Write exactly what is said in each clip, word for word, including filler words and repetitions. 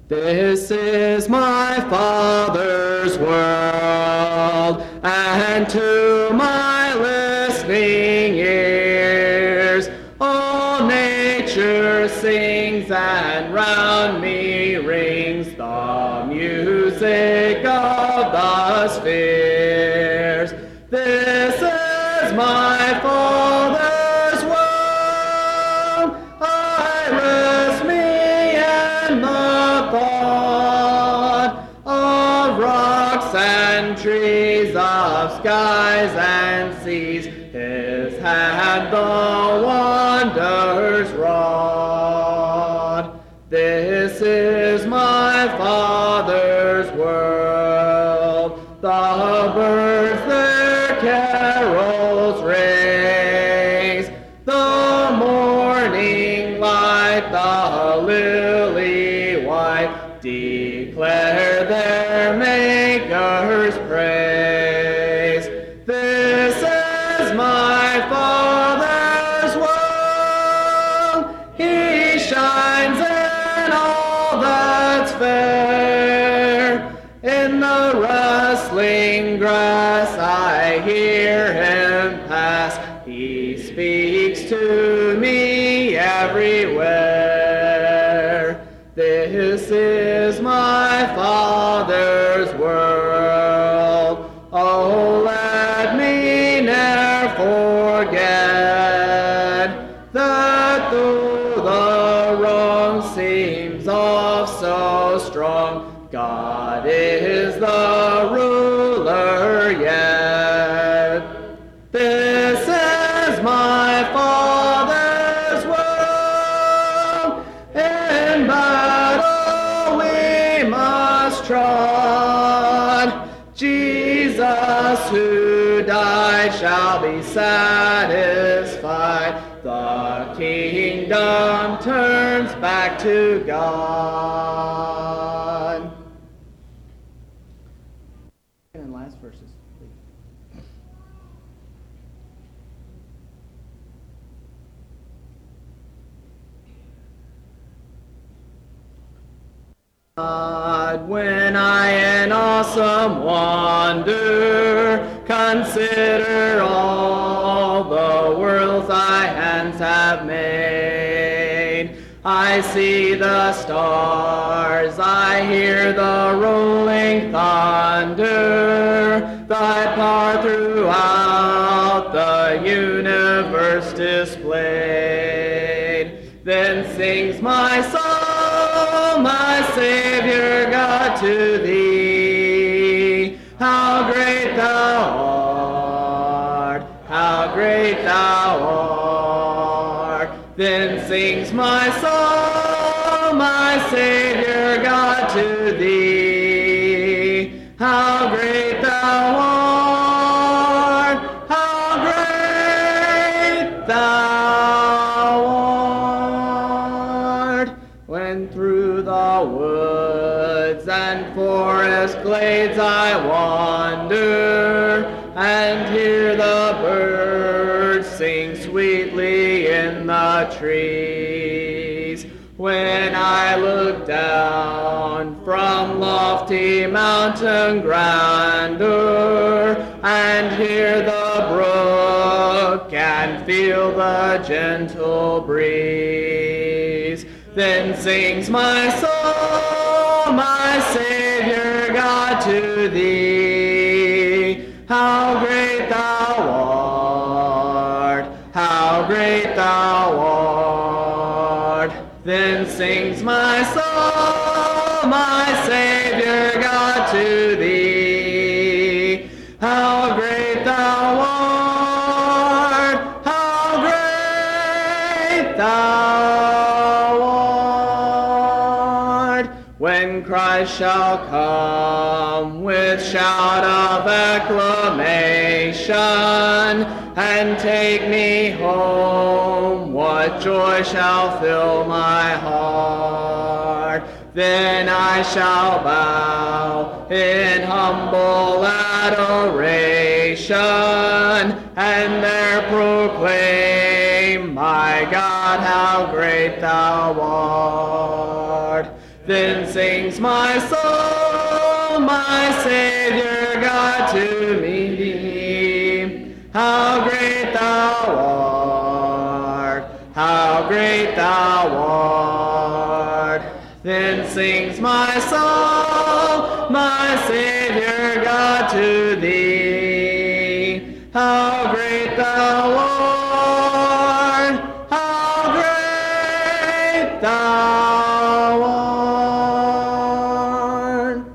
This is my Father's world, and to my listening ears all nature sings, and round me rings the music of the spheres. This is my Father's world, Iris, me, and the thought of rocks and trees, of skies and seas. His hand the wonders wrought. This is my Father's world. The birds their carols raise, the morning light, the lily white, declare their Maker's praise. This is my Father's world. He shines in all that's fair. In the rustling grass I hear him pass. He speaks to me everywhere. This is my Father's world. Oh, let me ne'er forget that though the wrong seems oft so strong, God is the ruler yet. This is my Father's world. In battle we must trod. Jesus who died shall be satisfied. The kingdom turns back to God. And last verses. God, when I in awesome wonder consider all the worlds thy hands have made, I see the stars, I hear the rolling thunder, thy power throughout the universe displayed. Then sings my soul, my Savior God, to thee. How great thou art, how great thou art. Then sings my soul, my Savior God, to thee. How great thou art, how great thou art. When through the woods and forest glades I wander, and hear the birds sing sweetly in the trees. When I look down from lofty mountain grandeur, and hear the brook and feel the gentle breeze, then sings my soul, my Savior God, to thee. How great thou art, how great thou art. Then sings my soul, my Savior God, to thee. How great thou art, how great thou art. When Christ shall come with shout of acclamation and take me home, what joy shall fill my heart. Then I shall bow in humble adoration and there proclaim, my God, how great thou art. Then sings my soul, my Savior God, to me. How great thou art, how great thou art. Then sings my soul, my Savior God, to thee. How great thou art, how great thou art.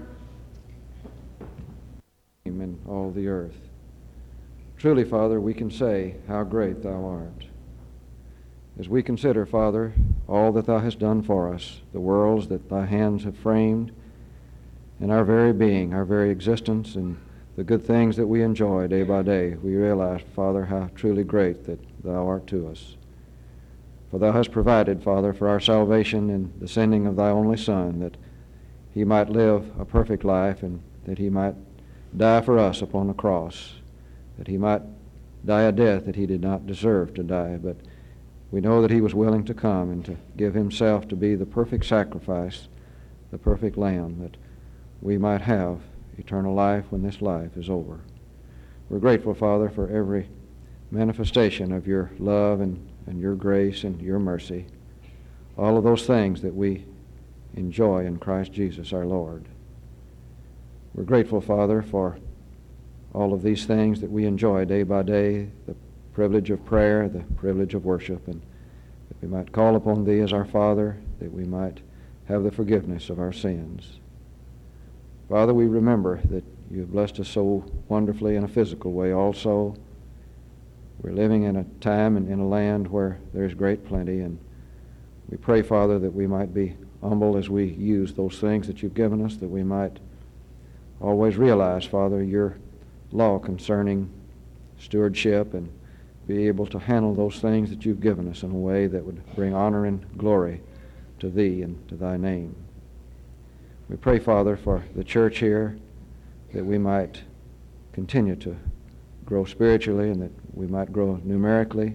In all the earth. Truly, Father, we can say, how great thou art. As we consider, Father, all that thou hast done for us, the worlds that thy hands have framed, and our very being, our very existence, and the good things that we enjoy day by day, we realize, Father, how truly great that thou art to us. For thou hast provided, Father, for our salvation in the sending of thy only Son, that he might live a perfect life and that he might die for us upon the cross, that he might die a death that he did not deserve to die. But we know that he was willing to come and to give himself to be the perfect sacrifice, the perfect lamb, that we might have eternal life when this life is over. We're grateful, Father, for every manifestation of your love and, and your grace and your mercy, all of those things that we enjoy in Christ Jesus our Lord. We're grateful, Father, for all of these things that we enjoy day by day, the privilege of prayer, the privilege of worship, and that we might call upon thee as our Father, that we might have the forgiveness of our sins. Father, we remember that you have blessed us so wonderfully in a physical way also. We're living in a time and in a land where there's great plenty, and we pray, Father, that we might be humble as we use those things that you've given us, that we might always realize, Father, your law concerning stewardship and be able to handle those things that you've given us in a way that would bring honor and glory to thee and to thy name. We pray, Father, for the church here, that we might continue to grow spiritually and that we might grow numerically.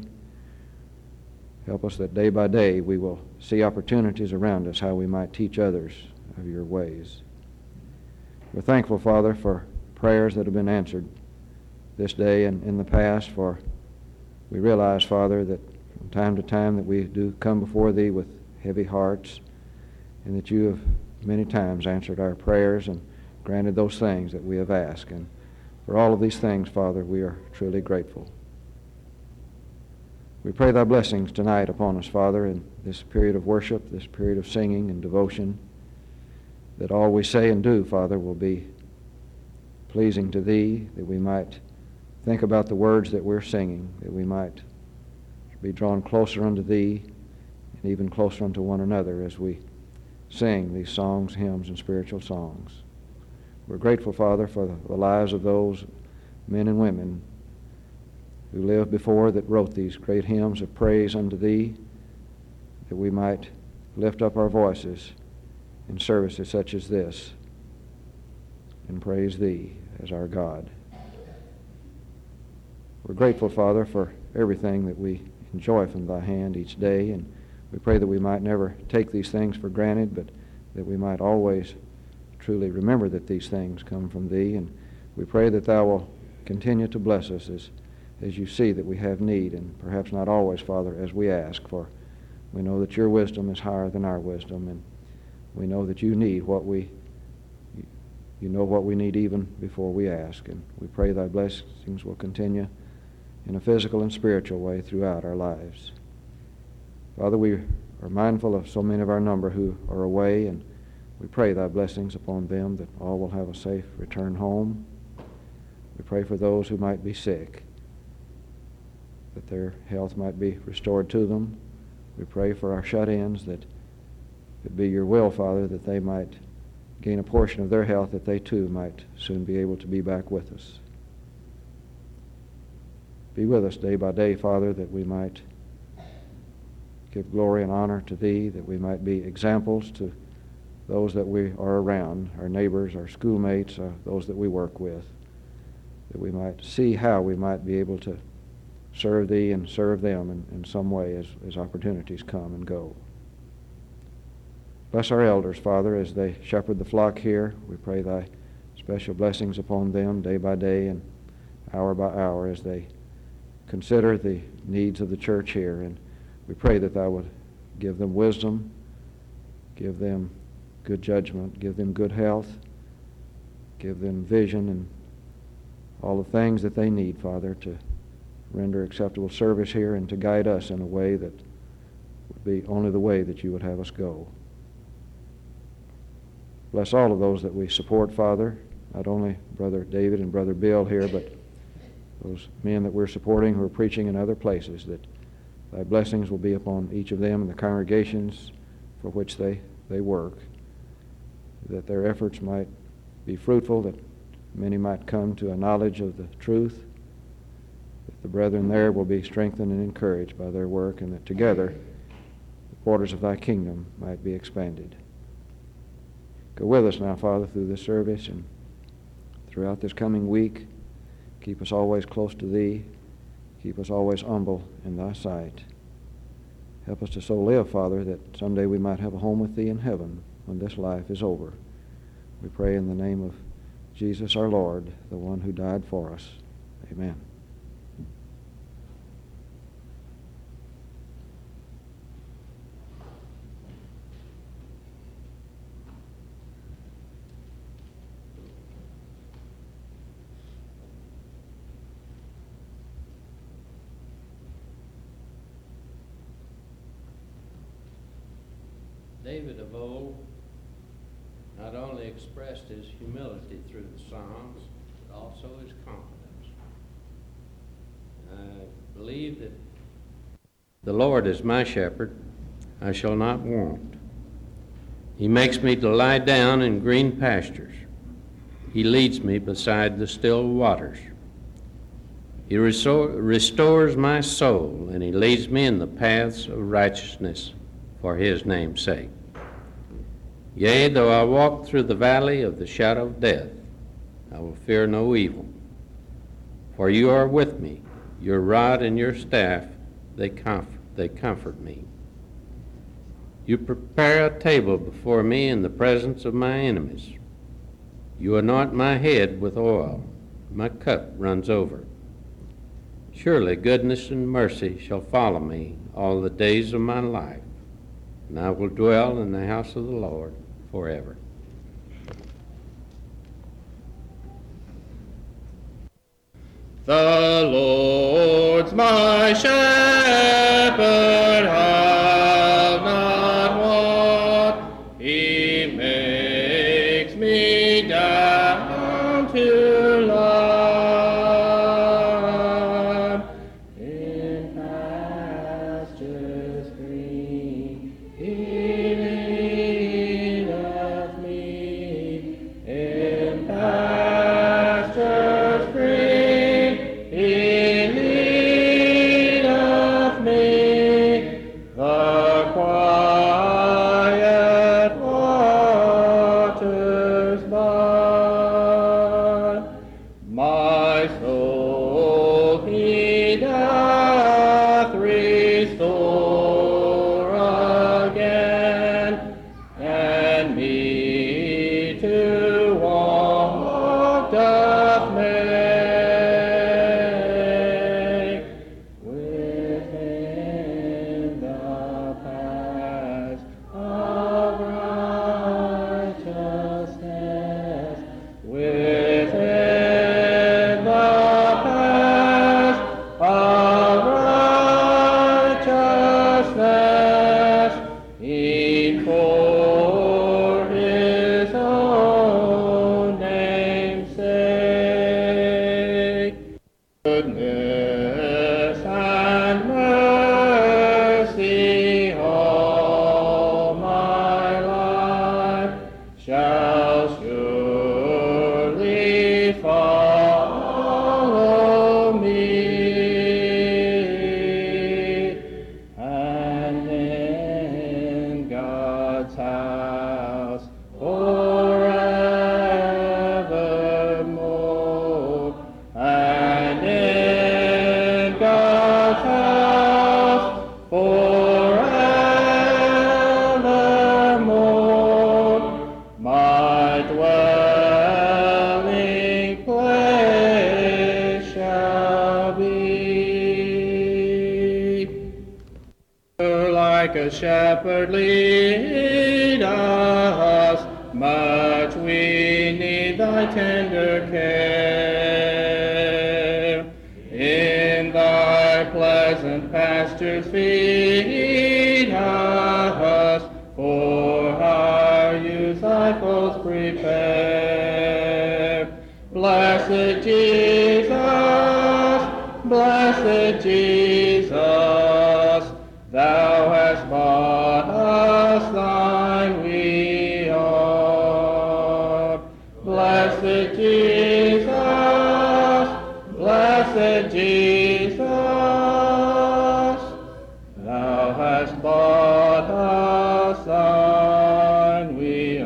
Help us that day by day we will see opportunities around us how we might teach others of your ways. We're thankful, Father, for prayers that have been answered this day and in the past, for we realize, Father, that from time to time that we do come before thee with heavy hearts, and that you have many times answered our prayers and granted those things that we have asked. And for all of these things, Father, we are truly grateful. We pray thy blessings tonight upon us, Father, in this period of worship, this period of singing and devotion, that all we say and do, Father, will be pleasing to thee, that we might think about the words that we're singing, that we might be drawn closer unto thee and even closer unto one another as we sing these songs, hymns, and spiritual songs. We're grateful, Father, for the, the lives of those men and women who lived before that wrote these great hymns of praise unto thee, that we might lift up our voices in services such as this and praise thee as our God. We're grateful, Father, for everything that we enjoy from thy hand each day, and we pray that we might never take these things for granted, but that we might always truly remember that these things come from thee, and we pray that thou will continue to bless us as, as you see that we have need, and perhaps not always, Father, as we ask, for we know that your wisdom is higher than our wisdom, and we know that you need what we, you know what we need even before we ask, and we pray thy blessings will continue in a physical and spiritual way throughout our lives. Father, we are mindful of so many of our number who are away, and we pray thy blessings upon them, that all will have a safe return home. We pray for those who might be sick, that their health might be restored to them. We pray for our shut-ins, that it be your will, Father, that they might gain a portion of their health, that they too might soon be able to be back with us. Be with us day by day, Father, that we might give glory and honor to thee, that we might be examples to those that we are around, our neighbors, our schoolmates, uh, those that we work with, that we might see how we might be able to serve thee and serve them in, in some way as, as opportunities come and go. Bless our elders, Father, as they shepherd the flock here. We pray thy special blessings upon them day by day and hour by hour as they consider the needs of the church here. And we pray that thou would give them wisdom, give them good judgment, give them good health, give them vision and all the things that they need, Father, to render acceptable service here and to guide us in a way that would be only the way that you would have us go. Bless all of those that we support, Father, not only Brother David and Brother Bill here, but those men that we're supporting who are preaching in other places, that thy blessings will be upon each of them and the congregations for which they, they work, that their efforts might be fruitful, that many might come to a knowledge of the truth, that the brethren there will be strengthened and encouraged by their work, and that together the borders of thy kingdom might be expanded. Go with us now, Father, through this service and throughout this coming week. Keep us always close to thee. Keep us always humble in thy sight. Help us to so live, Father, that someday we might have a home with thee in heaven when this life is over. We pray in the name of Jesus our Lord, the one who died for us. Amen. David of old not only expressed his humility through the Psalms, but also his confidence. I believe that the Lord is my shepherd, I shall not want. He makes me to lie down in green pastures. He leads me beside the still waters. He restores my soul, and he leads me in the paths of righteousness for his name's sake. Yea, though I walk through the valley of the shadow of death, I will fear no evil. For you are with me, your rod and your staff, they comfort, they comfort me. You prepare a table before me in the presence of my enemies. You anoint my head with oil, my cup runs over. Surely goodness and mercy shall follow me all the days of my life, and I will dwell in the house of the Lord forever. The Lord's my shepherd, I'll not want. He makes me down to lie in pastures green. He leadeth me in pastures green. He leadeth me the quiet waters by. My soul he doth restore again, and me to walk doth make within the paths of righteousness, within the paths of righteousness, e'en for his own name's sake. Goodness and mercy all my life shall surely follow me, and in God's house forevermore, and in God's house forevermore. like a shepherd lead us, much we need thy tender care. In thy pleasant pastures feed us, for our use thy foes prepare. Blessed Jesus, blessed Jesus, thou hast bought us, thine we are. Blessed Jesus, blessed Jesus, thou hast bought us, thine we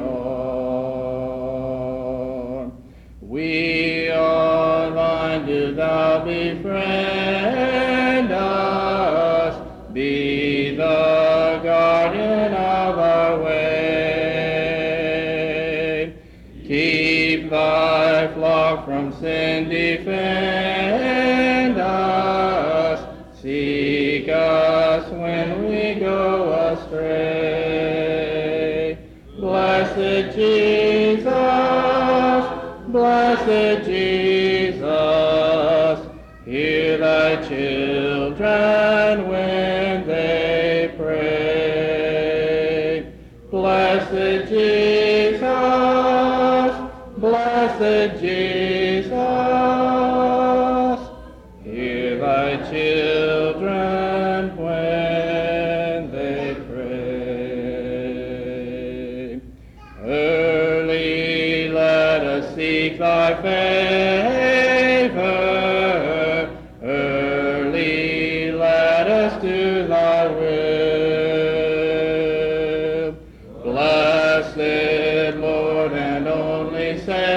are. We are thine, do thou befriend us, be the guardian of our way. Keep thy flock from sin, defend us, seek us when we go astray. Blessed Jesus, blessed Jesus, hear thy children when they pray. Blessed Jesus, blessed Jesus, hear thy children when they pray. Early let us seek thy favor, early let us do thy will. Blessed Lord and only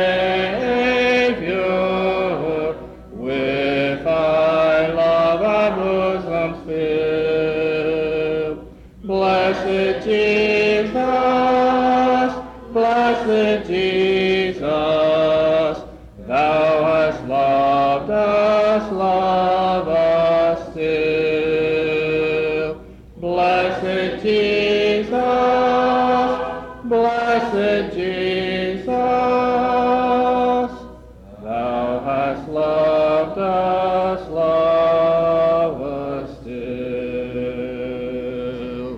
Savior, with thy love our bosoms fill. Blessed Jesus, blessed Jesus, thou hast loved us, love us still. Blessed Jesus, blessed Jesus, thou hast loved us, love us still.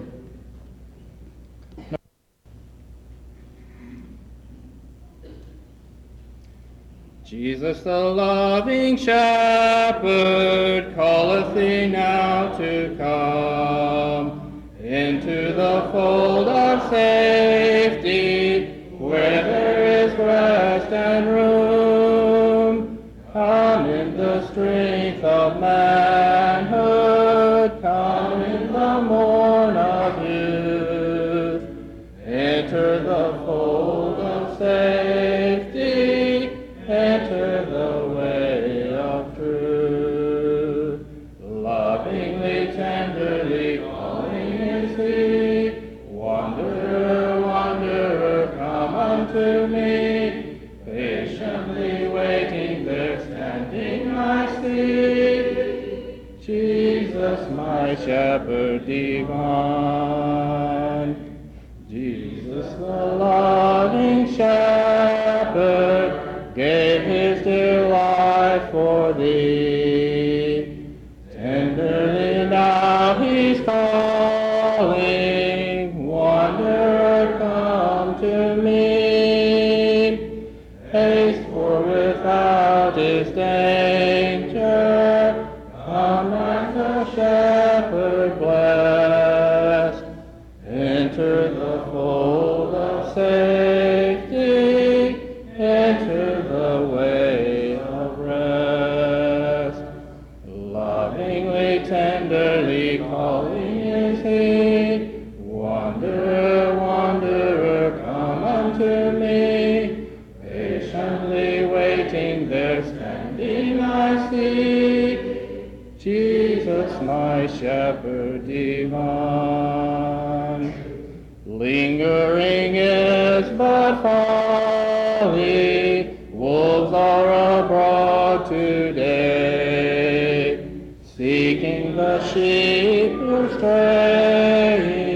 Jesus, the loving shepherd, calleth thee now to come into the fold of safety, where there is rest and room. Come in the strength of manhood, come in the morn of youth. Enter the fold of safety, enter the way of truth. Lovingly, tenderly calling is he, wanderer, wanderer, come unto me. Patiently waiting there, standing I see, Jesus, my shepherd divine. Jesus, the loving shepherd, gave his dear life for thee. Tenderly now he's calling, wanderer, come to me. Haste, for without is danger. Come like the shepherd blessed, enter the fold of safety, enter the way of rest. Lovingly, tenderly calling is he, wanderer, wanderer, come unto me. Patiently waiting there, standing I see, Jesus, my shepherd divine. Lingering is but folly, wolves are abroad today, seeking the sheep who stray.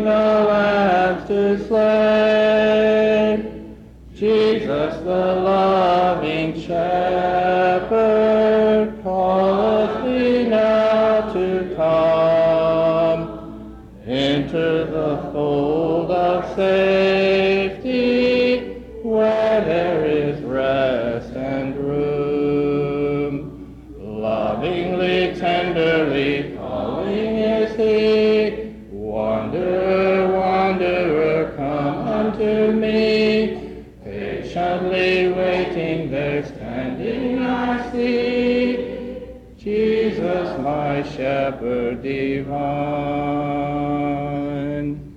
causing the lambs to slay. Jesus, the loving shepherd, calleth thee now to come into the fold of safety, where there is rest and room. Lovingly, tenderly calling is he, Wanderer, wanderer, come unto me. Patiently waiting there standing I see, Jesus my shepherd divine.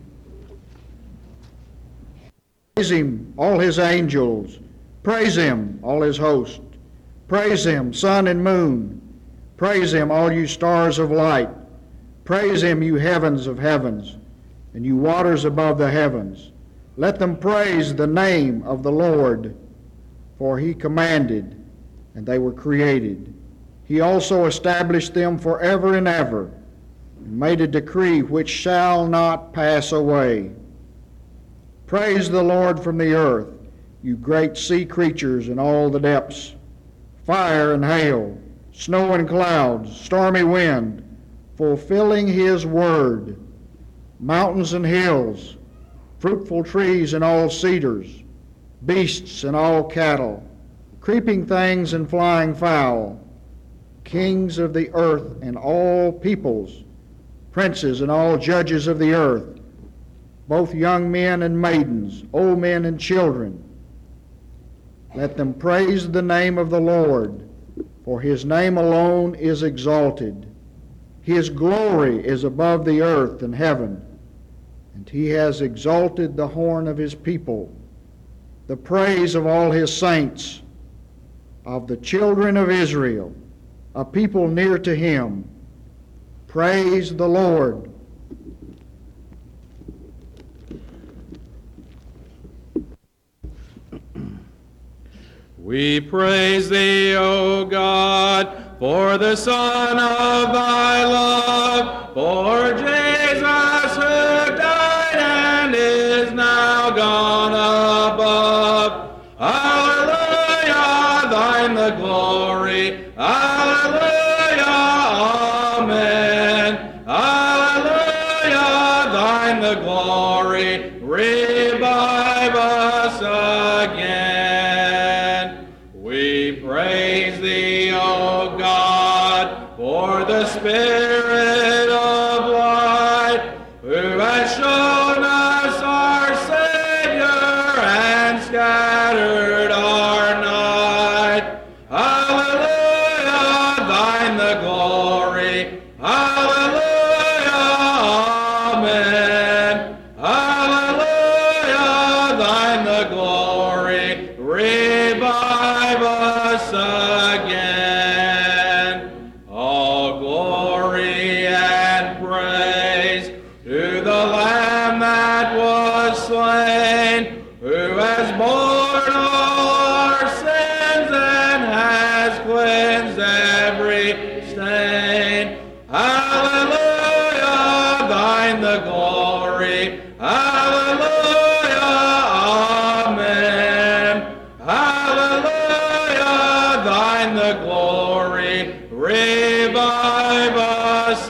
Praise him, all his angels. Praise him, all his host. Praise him, sun and moon. Praise him, all you stars of light. Praise him, you heavens of heavens, and you waters above the heavens. Let them praise the name of the Lord, for he commanded, and they were created. He also established them forever and ever, and made a decree which shall not pass away. Praise the Lord from the earth, you great sea creatures in all the depths, fire and hail, snow and clouds, stormy wind, fulfilling his word, mountains and hills, fruitful trees and all cedars, beasts and all cattle, creeping things and flying fowl, kings of the earth and all peoples, princes and all judges of the earth, both young men and maidens, old men and children. Let them praise the name of the Lord, for his name alone is exalted. His glory is above the earth and heaven, and he has exalted the horn of his people, the praise of all his saints, of the children of Israel, a people near to him. Praise the Lord. We praise thee, O God, for the Son of thy love, for Jesus who died and is now gone above. Hallelujah, thine the glory. Hallelujah, amen. Hallelujah, thine the glory. Revive us again. We praise thee, O God, for the Spirit of light, who has shown us our Savior and scattered our night. Hallelujah, thine the glory. Hallelujah, amen. Hallelujah, thine the glory. Revive us again. All glory and praise to the Lamb that was slain, who has borne all our sins and has cleansed every stain. Hallelujah, thine the glory. Hallelujah, amen. Hallelujah, thine the glory. Revive us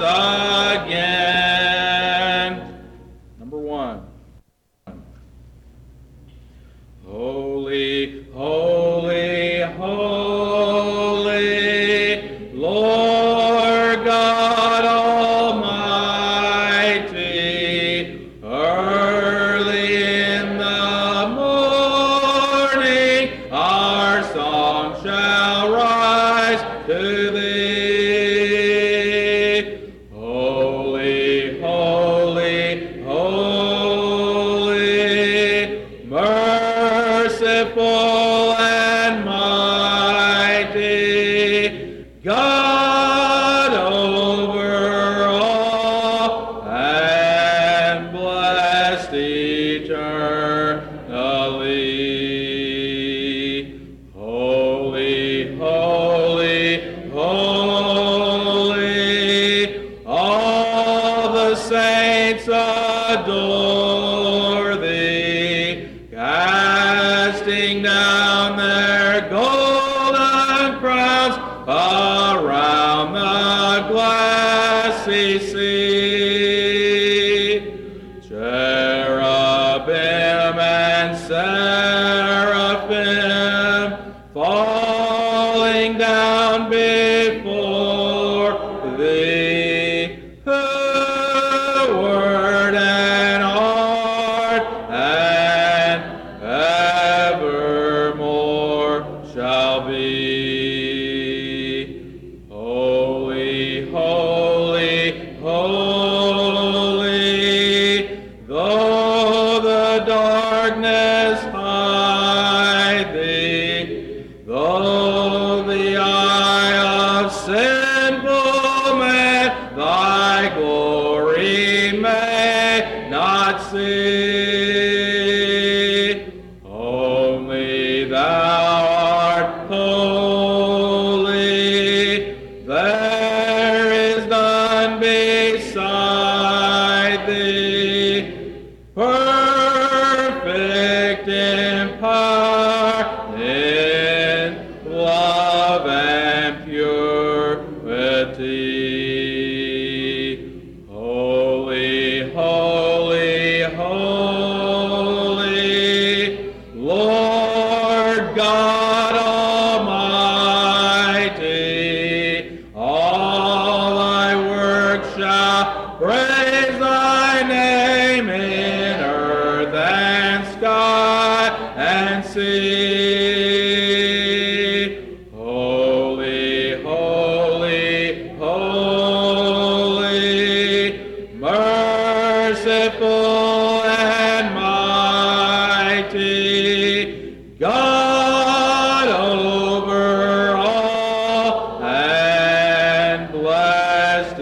again. Number one. Holy, holy, holy, Lord God Almighty. Early in the morning our song shall rise to thee. Holy, holy, holy, merciful and mighty, God over all, and blessed eternally. Holy, holy, holy, all the saints adore and seraphim falling down before thee, who word and art and evermore shall be. Holy, holy, holy, though the darkness hide thee, though the eye of sinful man thy glory may not see, only thou art holy, there is none beside thee, perfect in power, in love and purity. Holy, holy, holy, Lord God Almighty, all thy works shall praise thy name in earth and sky and sea. Holy, holy, holy, merciful and mighty, God over all and blessed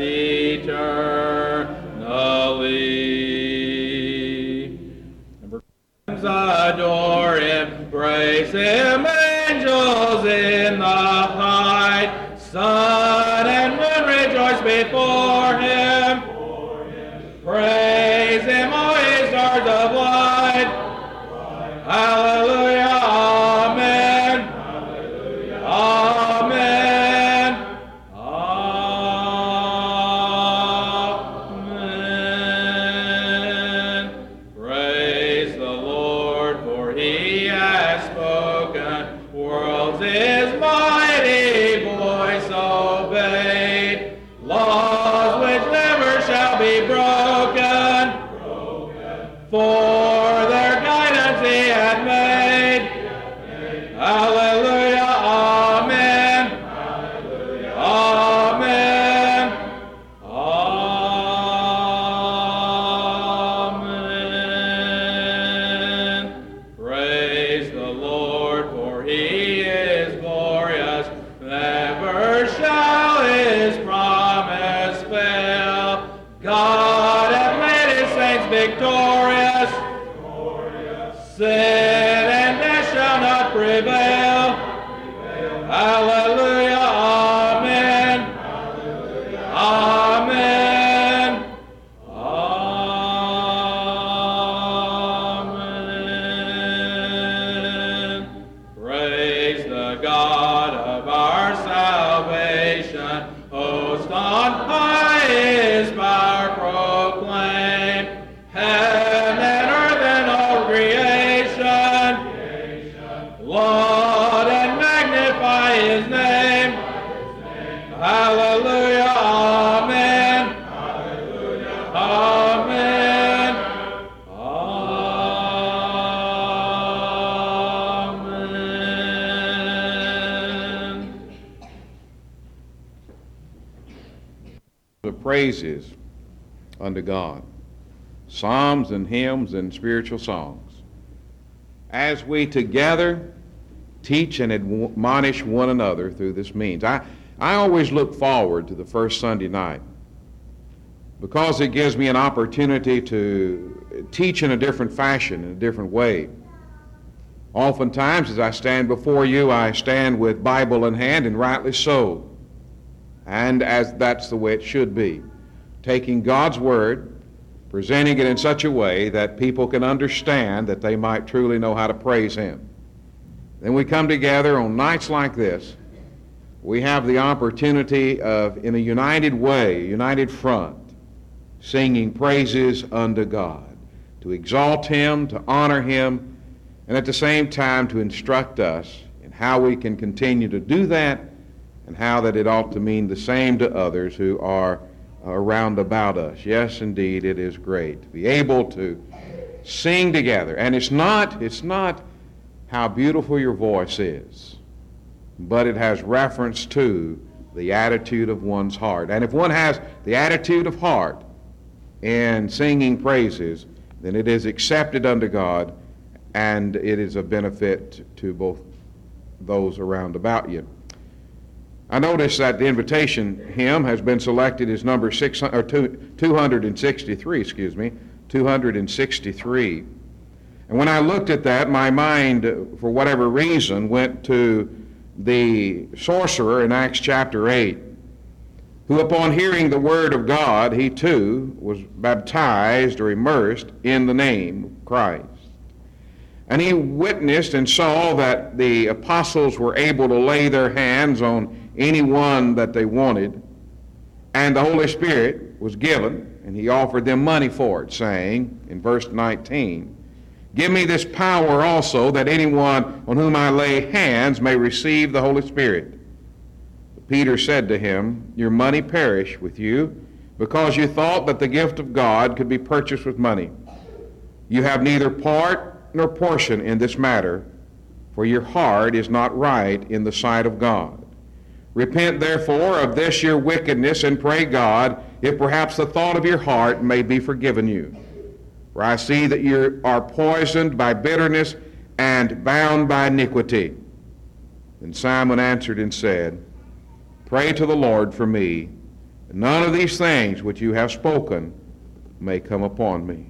eternally. Number adore him, praise him, angels in the height, sun and moon rejoice before him. Praise him, all ye stars of light. Hallelujah, amen. Amen. Amen. Praise the Lord, for he has spoken. Worlds his mighty voice obeyed. Laws which never shall be broken. For their guidance he hath made. Hallelujah, amen. Amen. Amen. Praise the Lord, for he is glorious. Never shall his promise fail. God hath made his saints victorious. Sin and death shall not prevail. Hallelujah, amen. Amen. Amen. Praise the God of our salvation. Host on high his power proclaim. Heaven and earth and all creation. Laud and magnify his name. Hallelujah, amen. Amen. Amen. The praises unto God, psalms and hymns and spiritual songs. As we together teach and admonish one another through this means. I, I always look forward to the first Sunday night because it gives me an opportunity to teach in a different fashion, in a different way. Oftentimes, as I stand before you, I stand with Bible in hand, and rightly so. And as that's the way it should be. Taking God's Word, presenting it in such a way that people can understand that they might truly know how to praise Him. Then we come together on nights like this. We have the opportunity of, in a united way, a united front, singing praises unto God. to exalt him, to honor him, and at the same time to instruct us in how we can continue to do that and how that it ought to mean the same to others who are around about us. Yes, indeed, it is great to be able to sing together. And it's not, it's not how beautiful your voice is, but it has reference to the attitude of one's heart. And if one has the attitude of heart in singing praises, then it is accepted unto God, and it is a benefit to both those around about you. I notice that the invitation hymn has been selected as number six or two hundred sixty-three, excuse me, two hundred sixty-three. And when I looked at that, my mind, for whatever reason, went to the sorcerer in Acts chapter eight, who upon hearing the word of God, he too was baptized or immersed in the name of Christ. And he witnessed and saw that the apostles were able to lay their hands on anyone that they wanted, and the Holy Spirit was given, and he offered them money for it, saying in verse nineteen, "Give me this power also, that anyone on whom I lay hands may receive the Holy Spirit." But Peter said to him, "Your money perish with you, because you thought that the gift of God could be purchased with money. You have neither part nor portion in this matter, for your heart is not right in the sight of God. Repent therefore of this your wickedness, and pray God, if perhaps the thought of your heart may be forgiven you. For I see that you are poisoned by bitterness and bound by iniquity." Then Simon answered and said, "Pray to the Lord for me, and none of these things which you have spoken may come upon me."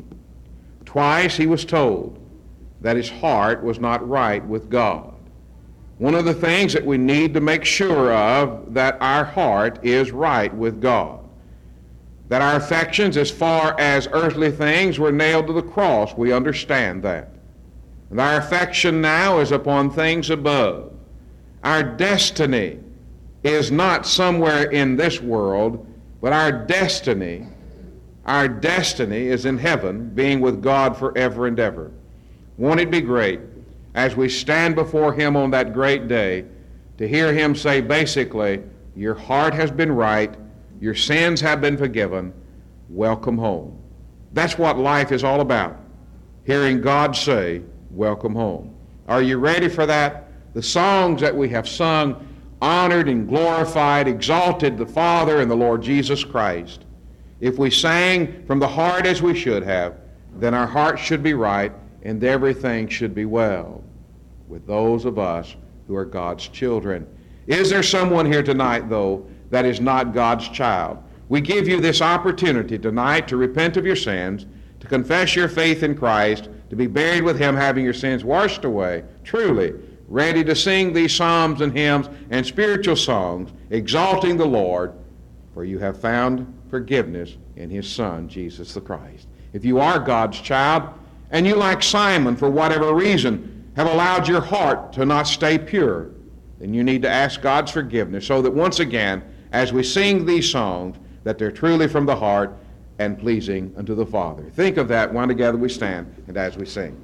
Twice he was told that his heart was not right with God. One of the things that we need to make sure of, that our heart is right with God. That our affections, as far as earthly things, were nailed to the cross. We understand that. And our affection now is upon things above. Our destiny is not somewhere in this world, but our destiny, our destiny is in heaven, being with God forever and ever. Won't it be great, as we stand before him on that great day, to hear him say basically, your heart has been right, your sins have been forgiven, welcome home. That's what life is all about, hearing God say, welcome home. Are you ready for that? The songs that we have sung honored and glorified, exalted the Father and the Lord Jesus Christ. If we sang from the heart as we should have, then our heart should be right, and everything should be well with those of us who are God's children. Is there someone here tonight, though, that is not God's child? We give you this opportunity tonight to repent of your sins, to confess your faith in Christ, to be buried with him, having your sins washed away, truly ready to sing these psalms and hymns and spiritual songs, exalting the Lord, for you have found forgiveness in his Son, Jesus the Christ. If you are God's child, and you, like Simon, for whatever reason, have allowed your heart to not stay pure, then you need to ask God's forgiveness, so that once again, as we sing these songs, that they're truly from the heart and pleasing unto the Father. Think of that when together we stand and as we sing.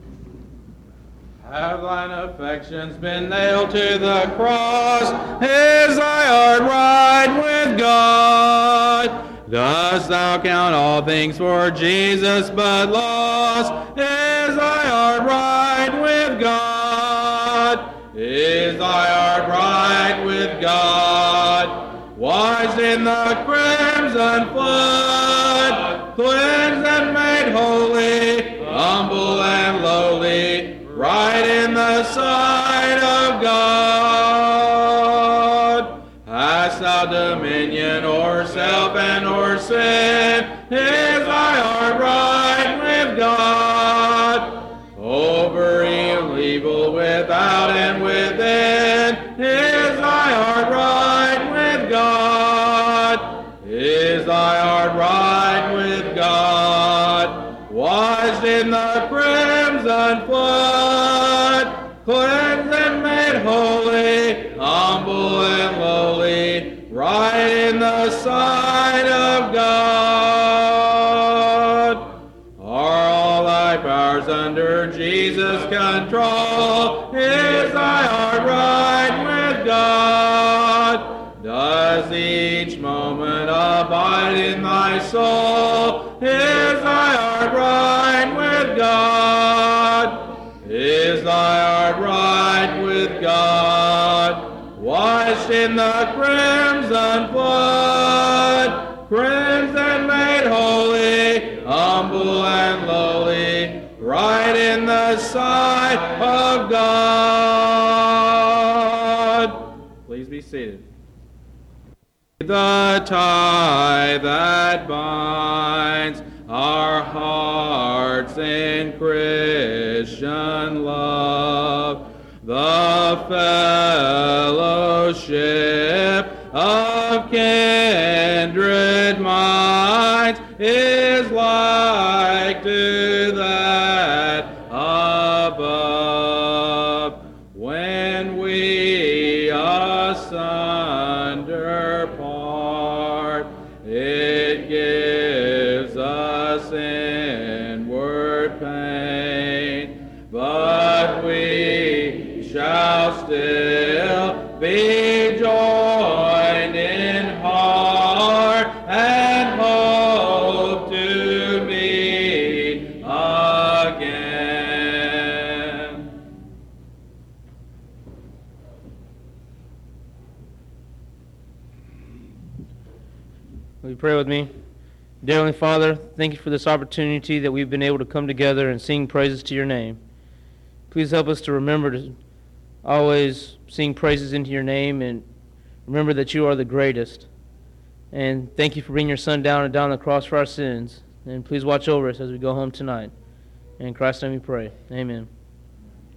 Have thine affections been nailed to the cross? Is thy heart right with God? Dost thou count all things for Jesus but loss? Is thy heart right with God? Is thy heart right with God? Washed in the crimson flood, cleansed and made holy, humble and lowly, right in the sight of God. Hast thou dominion o'er self and o'er sin? Is thy heart right with God? Over evil without and within, is thy heart right with God? Is thy heart right with God? Washed in the crimson flood, cleansed and made holy, humble and lowly, right in the sight of God. Are all thy self-control? Is thy heart right with God? Does each moment abide in thy soul? Is thy heart right with God? Is thy heart right with God? Washed in the crimson flood, cleansed and made holy, humble and lowly, right in the sight of God. Please be seated. The tie that binds our hearts in Christian love, the fellowship of kindred minds is like to that above. When we asunder part, it gives us inward pain, but we shall still be joined in heart and hope to meet again. Will you pray with me? Dear Heavenly Father, thank you for this opportunity that we've been able to come together and sing praises to your name. Please help us to remember to always sing praises into your name and remember that you are the greatest. And thank you for bringing your Son down and down the cross for our sins. And please watch over us as we go home tonight. In Christ's name we pray. Amen.